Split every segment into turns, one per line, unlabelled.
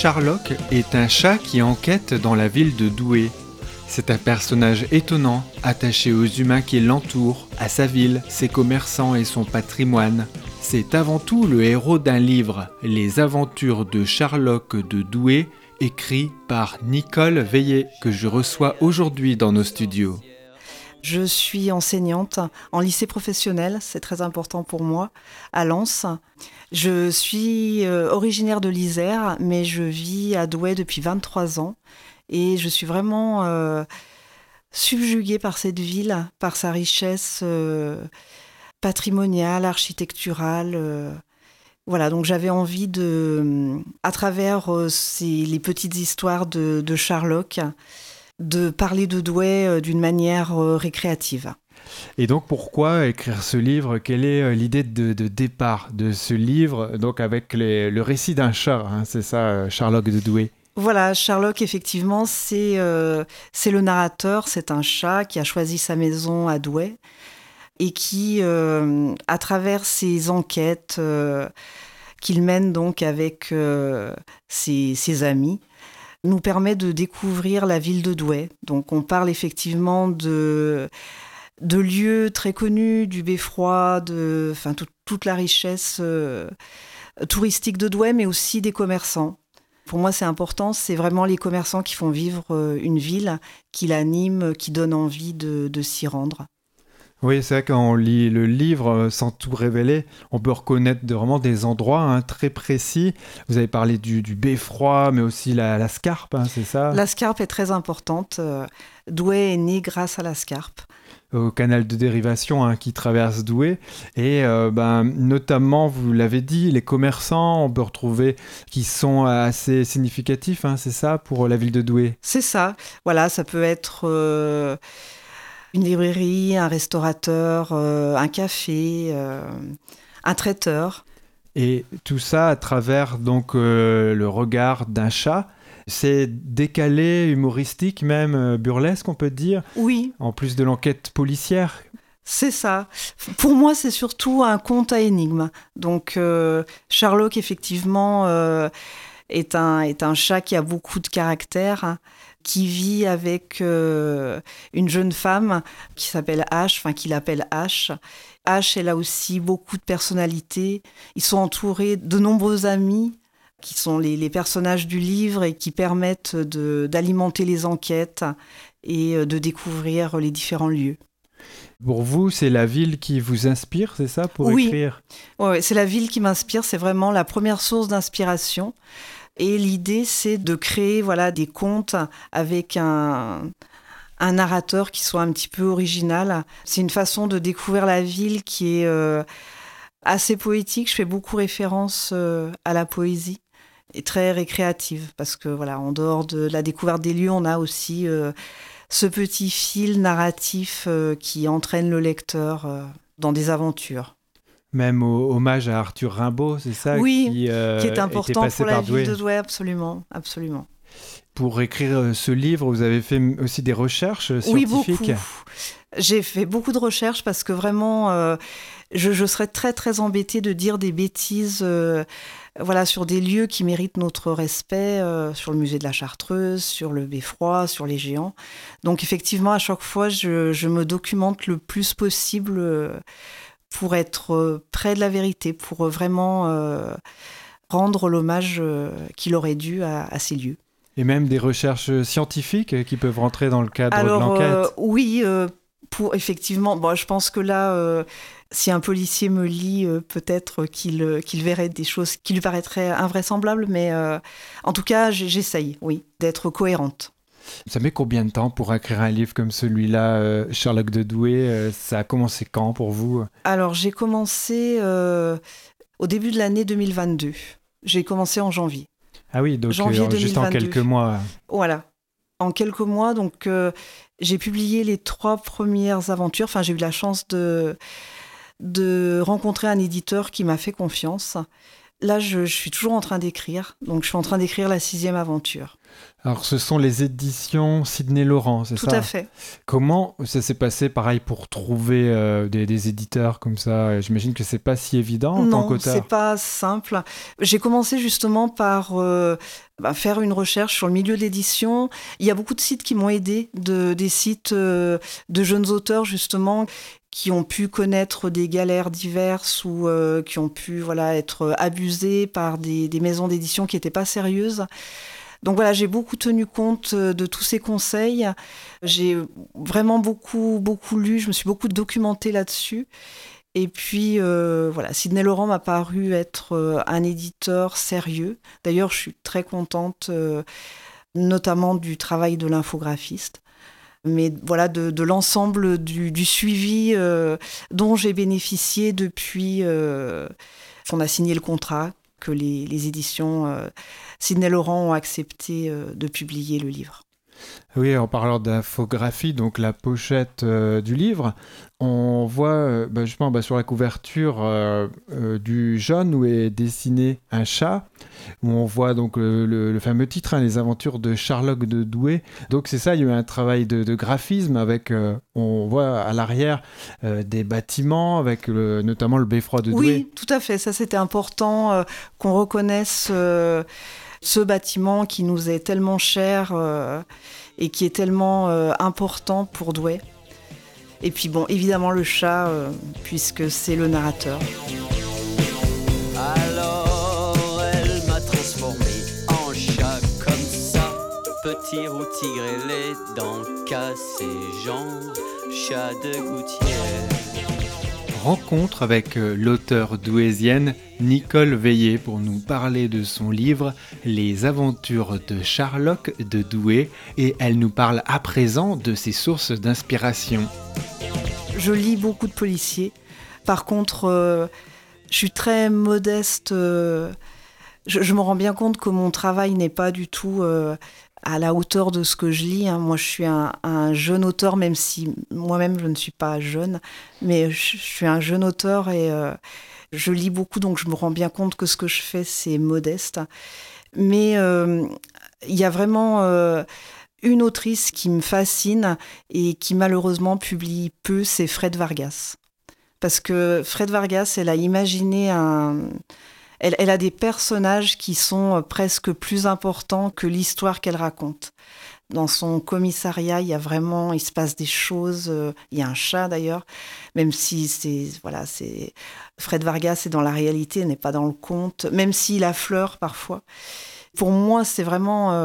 Sherlock est un chat qui enquête dans la ville de Douai. C'est un personnage étonnant, attaché aux humains qui l'entourent, à sa ville, ses commerçants et son patrimoine. C'est avant tout le héros d'un livre, Les aventures de Sherlock de Douai, écrit par Nicole Veillet, que je reçois aujourd'hui dans nos studios.
Je suis enseignante en lycée professionnel, c'est très important pour moi, à Lens. Je suis originaire de l'Isère, mais je vis à Douai depuis 23 ans. Et je suis vraiment subjuguée par cette ville, par sa richesse patrimoniale, architecturale. Voilà, donc j'avais envie à travers les petites histoires de Sherlock, de parler de Douai d'une manière récréative.
Et donc pourquoi écrire ce livre ? Quelle est l'idée de départ de ce livre, donc avec le récit d'un chat, hein, c'est ça, Sherlock de Douai ?
Voilà, Sherlock, effectivement, c'est le narrateur, c'est un chat qui a choisi sa maison à Douai et qui, à travers ses enquêtes qu'il mène donc avec ses amis, nous permet de découvrir la ville de Douai. Donc on parle effectivement de lieux très connus, du beffroi, toute la richesse touristique de Douai, mais aussi des commerçants. Pour moi, c'est important, c'est vraiment les commerçants qui font vivre une ville, qui l'animent, qui donnent envie de s'y rendre.
Oui, c'est vrai, quand on lit le livre, sans tout révéler, on peut reconnaître vraiment des endroits très précis. Vous avez parlé du beffroi, mais aussi la Scarpe, c'est ça ?
La Scarpe est très importante. Douai est né grâce à la Scarpe.
Au canal de dérivation qui traverse Douai. Et notamment, vous l'avez dit, les commerçants, on peut retrouver, qui sont assez significatifs, c'est ça, pour la ville de Douai ?
C'est ça. Voilà, ça peut être une librairie, un restaurateur, un café, un traiteur.
Et tout ça à travers donc le regard d'un chat. C'est décalé, humoristique, même burlesque, on peut dire.
Oui. En
plus de l'enquête policière.
C'est ça. Pour moi, c'est surtout un conte à énigmes. Donc, Sherlock, effectivement, est un chat qui a beaucoup de caractère, qui vit avec une jeune femme qui s'appelle H, qu'il appelle H. H, elle a aussi beaucoup de personnalité. Ils sont entourés de nombreux amis qui sont les personnages du livre et qui permettent d'alimenter les enquêtes et de découvrir les différents lieux.
Pour vous, c'est la ville qui vous inspire, c'est ça, pour écrire ?
Oui, c'est la ville qui m'inspire, c'est vraiment la première source d'inspiration. Et l'idée, c'est de créer des contes avec un narrateur qui soit un petit peu original. C'est une façon de découvrir la ville qui est assez poétique. Je fais beaucoup référence à la poésie et très récréative parce que en dehors de la découverte des lieux, on a aussi ce petit fil narratif qui entraîne le lecteur dans des aventures.
Même hommage à Arthur Rimbaud, c'est ça ?
Oui, qui est important pour la ville de Douai, absolument.
Pour écrire ce livre, vous avez fait aussi des recherches scientifiques ?
Oui, beaucoup. J'ai fait beaucoup de recherches parce que vraiment, je serais très, très embêtée de dire des bêtises sur des lieux qui méritent notre respect, sur le musée de la Chartreuse, sur le beffroi, sur les géants. Donc effectivement, à chaque fois, je me documente le plus possible pour être près de la vérité, pour vraiment rendre l'hommage qu'il aurait dû à ces lieux.
Et même des recherches scientifiques qui peuvent rentrer dans le cadre de l'enquête ?
Oui, effectivement, je pense que là, si un policier me lit, peut-être qu'il verrait des choses qui lui paraîtraient invraisemblables, mais en tout cas, j'essaye, oui, d'être cohérente.
Ça met combien de temps pour écrire un livre comme celui-là, Sherlock de Douai ? Ça a commencé quand pour vous ?
Alors, j'ai commencé au début de l'année 2022. J'ai commencé en janvier.
Ah oui, donc juste en quelques mois.
Voilà. En quelques mois, donc j'ai publié les 3 premières aventures. Enfin, j'ai eu la chance de rencontrer un éditeur qui m'a fait confiance. Là, je suis toujours en train d'écrire. Donc, je suis en train d'écrire la 6e aventure.
Alors, ce sont les éditions Sidney Laurent, c'est ça?
Tout à fait.
Comment ça s'est passé, pareil, pour trouver des éditeurs comme ça? J'imagine que c'est pas si évident en tant
Non,
qu'auteur.
c'est pas simple. J'ai commencé justement par faire une recherche sur le milieu de l'édition. Il y a beaucoup de sites qui m'ont aidé, des sites de jeunes auteurs justement qui ont pu connaître des galères diverses ou qui ont pu être abusés par des maisons d'édition qui n'étaient pas sérieuses. Donc voilà, j'ai beaucoup tenu compte de tous ces conseils. J'ai vraiment beaucoup lu, je me suis beaucoup documentée là-dessus. Et puis, Sidney Laurent m'a paru être un éditeur sérieux. D'ailleurs, je suis très contente, notamment du travail de l'infographiste. Mais voilà, de l'ensemble du suivi dont j'ai bénéficié depuis qu'on a signé le contrat, que les éditions Sidney Laurent ont accepté de publier le livre.
Oui, en parlant d'infographie, donc la pochette du livre, on voit justement sur la couverture du jaune où est dessiné un chat, où on voit donc le fameux titre, Les aventures de Sherlock de Douai. Donc c'est ça, il y a eu un travail de graphisme avec, on voit à l'arrière des bâtiments avec notamment le beffroi de Douai.
Oui, tout à fait, ça c'était important qu'on reconnaisse ce bâtiment qui nous est tellement cher et qui est tellement important pour Douai. Et puis bon, évidemment le chat, puisque c'est le narrateur.
Alors elle m'a transformé en chat comme ça, petit roux tigre et les dents cassées, genre chat de gouttière.
Rencontre avec l'auteure douaisienne Nicole Veillé pour nous parler de son livre Les aventures de Sherlock de Douai, et elle nous parle à présent de ses sources d'inspiration.
Je lis beaucoup de policiers. Par contre, je suis très modeste. Je me rends bien compte que mon travail n'est pas du tout à la hauteur de ce que je lis. Moi, je suis un jeune auteur, même si moi-même, je ne suis pas jeune. Mais je suis un jeune auteur et je lis beaucoup, donc je me rends bien compte que ce que je fais, c'est modeste. Mais il y a vraiment une autrice qui me fascine et qui malheureusement publie peu, c'est Fred Vargas. Parce que Fred Vargas, elle a imaginé Elle a des personnages qui sont presque plus importants que l'histoire qu'elle raconte. Dans son commissariat, il se passe des choses. Il y a un chat d'ailleurs, même si c'est Fred Vargas est dans la réalité, n'est pas dans le conte, même s'il affleure parfois. Pour moi, c'est vraiment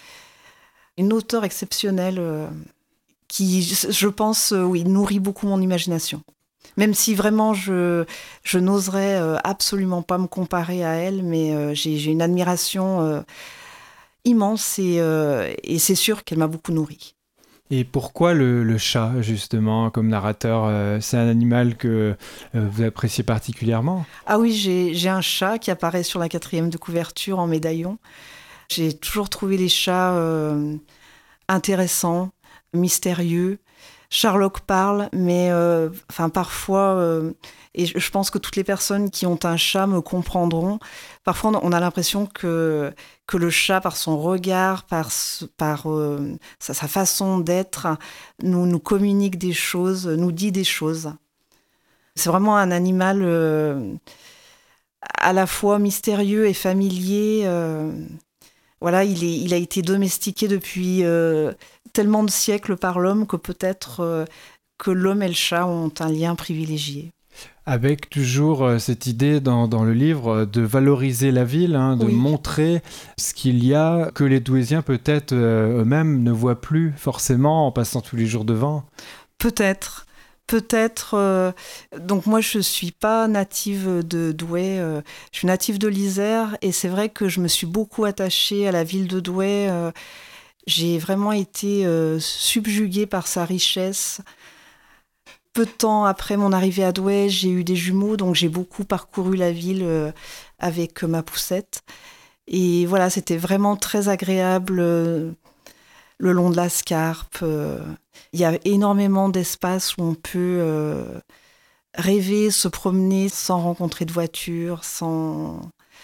une auteure exceptionnelle qui, je pense, nourrit beaucoup mon imagination. Même si vraiment je n'oserais absolument pas me comparer à elle, mais j'ai une admiration immense et c'est sûr qu'elle m'a beaucoup nourrie.
Et pourquoi le chat, justement, comme narrateur? C'est un animal que vous appréciez particulièrement?
Ah oui, j'ai un chat qui apparaît sur la 4e de couverture en médaillon. J'ai toujours trouvé les chats intéressants, mystérieux. Sherlock parle, mais parfois, et je pense que toutes les personnes qui ont un chat me comprendront, parfois on a l'impression que le chat, par son regard, par sa façon d'être, nous communique des choses, nous dit des choses. C'est vraiment un animal à la fois mystérieux et familier. Il a été domestiqué depuis tellement de siècles par l'homme que peut-être que l'homme et le chat ont un lien privilégié.
Avec toujours cette idée dans le livre de valoriser la ville, de montrer ce qu'il y a, que les Douaisiens peut-être eux-mêmes ne voient plus forcément en passant tous les jours devant.
Peut-être. Donc moi, je ne suis pas native de Douai, je suis native de l'Isère et c'est vrai que je me suis beaucoup attachée à la ville de Douai. J'ai vraiment été subjuguée par sa richesse. Peu de temps après mon arrivée à Douai, j'ai eu des jumeaux, donc j'ai beaucoup parcouru la ville avec ma poussette. Et voilà, c'était vraiment très agréable le long de la Scarpe. Il y a énormément d'espace où on peut rêver, se promener sans rencontrer de voiture,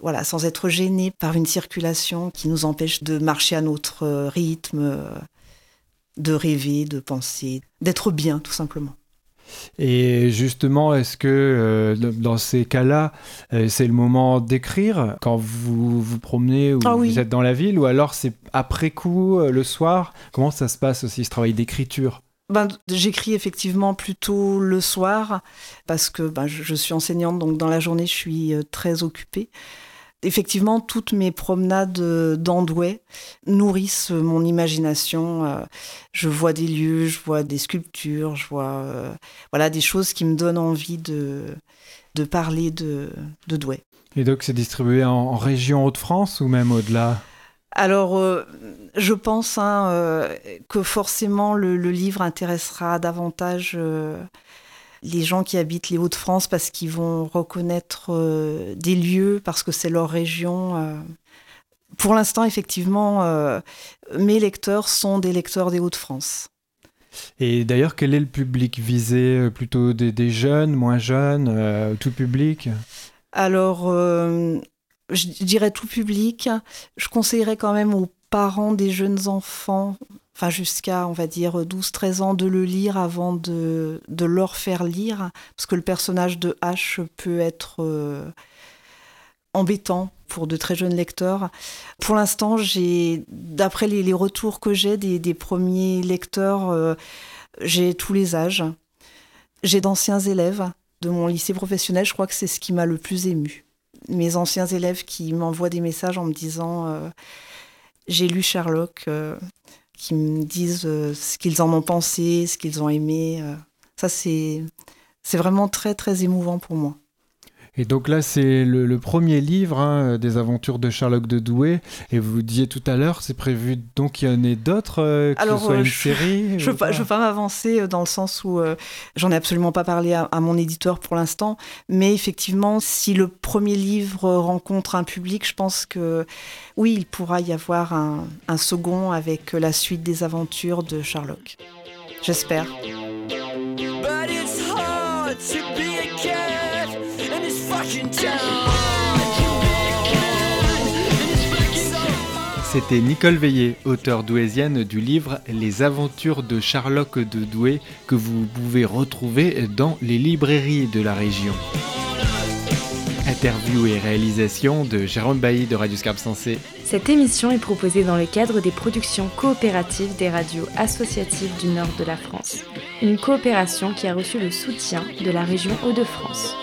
voilà, sans être gêné par une circulation qui nous empêche de marcher à notre rythme, de rêver, de penser, d'être bien, tout simplement.
Et justement, est-ce que dans ces cas-là, c'est le moment d'écrire quand vous vous promenez ou vous êtes dans la ville, ou alors c'est après coup, le soir? Comment ça se passe aussi, ce travail d'écriture?
J'écris effectivement plutôt le soir parce que je suis enseignante, donc dans la journée, je suis très occupée. Effectivement, toutes mes promenades dans Douai nourrissent mon imagination. Je vois des lieux, je vois des sculptures, je vois des choses qui me donnent envie de parler de Douai.
Et donc, c'est distribué en région Hauts-de-France ou même au-delà?
Alors, je pense que forcément le livre intéressera davantage les gens qui habitent les Hauts-de-France parce qu'ils vont reconnaître des lieux, parce que c'est leur région. Pour l'instant, effectivement, mes lecteurs sont des lecteurs des Hauts-de-France.
Et d'ailleurs, quel est le public visé? Plutôt des jeunes, moins jeunes, tout public?
Alors, je dirais tout public. Je conseillerais quand même aux parents des jeunes enfants, jusqu'à, on va dire, 12-13 ans, de le lire avant de leur faire lire, parce que le personnage de H peut être embêtant pour de très jeunes lecteurs. Pour l'instant, d'après les retours que j'ai des premiers lecteurs, j'ai tous les âges. J'ai d'anciens élèves de mon lycée professionnel, je crois que c'est ce qui m'a le plus émue. Mes anciens élèves qui m'envoient des messages en me disant j'ai lu Sherlock, qui me disent ce qu'ils en ont pensé, ce qu'ils ont aimé. Ça, c'est vraiment très, très émouvant pour moi.
Et donc là, c'est le premier livre des aventures de Sherlock de Douai. Et vous disiez tout à l'heure, c'est prévu donc qu'il y en ait d'autres, que ce soit une série?
Je veux pas m'avancer dans le sens où j'en ai absolument pas parlé à mon éditeur pour l'instant. Mais effectivement, si le premier livre rencontre un public, je pense que oui, il pourra y avoir un second avec la suite des aventures de Sherlock. J'espère.
But it's hard to be a cat in this fucking town.
C'était Nicole Veillé, auteure douaisienne du livre Les aventures de Sherlock de Douai, que vous pouvez retrouver dans les librairies de la région. Interview et réalisation de Jérôme Bailly de Radio Scarpe Sensée.
Cette émission est proposée dans le cadre des productions coopératives des radios associatives du nord de la France. Une coopération qui a reçu le soutien de la région Hauts-de-France.